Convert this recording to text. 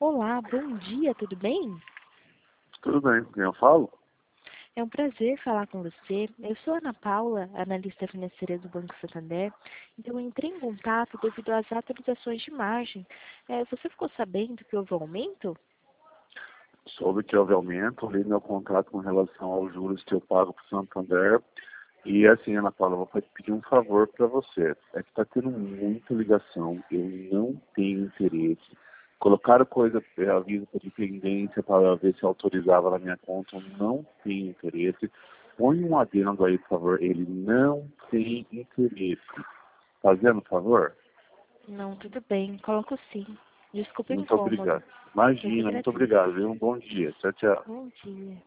Olá, bom dia, tudo bem? Tudo bem, com quem eu falo? É um prazer falar com você. Eu sou Ana Paula, analista financeira do Banco Santander. Então, eu entrei em contato devido às atualizações de margem. Você ficou sabendo que houve um aumento? Soube que houve aumento, li meu contrato com relação aos juros que eu pago para o Santander. E assim, Ana Paula, eu vou pedir um favor para você. É que está tendo muita ligação, eu não tenho interesse. Colocaram coisa, aviso para dependência para ver se autorizava na minha conta, eu não tenho interesse. Põe um adendo aí, por favor. Ele não tem interesse. Fazendo, por favor? Não, tudo bem, coloco sim. Desculpe o Muito incômodo. obrigado. Eu que Imagina, muito agradeço. obrigado, viu? Um bom dia. Tchau, tchau. Bom dia.